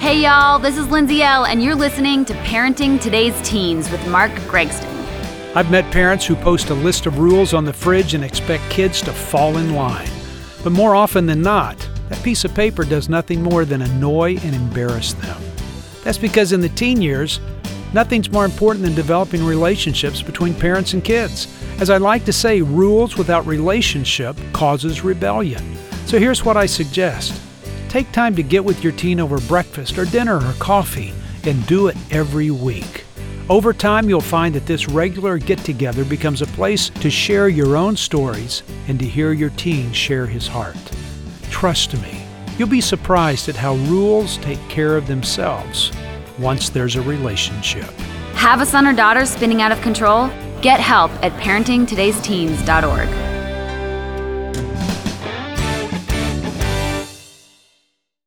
Hey y'all, this is Lindsay L., and you're listening to Parenting Today's Teens with Mark Gregston. I've met parents who post a list of rules on the fridge and expect kids to fall in line. But more often than not, that piece of paper does nothing more than annoy and embarrass them. That's because in the teen years, nothing's more important than developing relationships between parents and kids. As I like to say, rules without relationship causes rebellion. So here's what I suggest. Take time to get with your teen over breakfast or dinner or coffee, and do it every week. Over time, you'll find that this regular get-together becomes a place to share your own stories and to hear your teen share his heart. Trust me, you'll be surprised at how rules take care of themselves once there's a relationship. Have a son or daughter spinning out of control? Get help at parentingtodaysteens.org.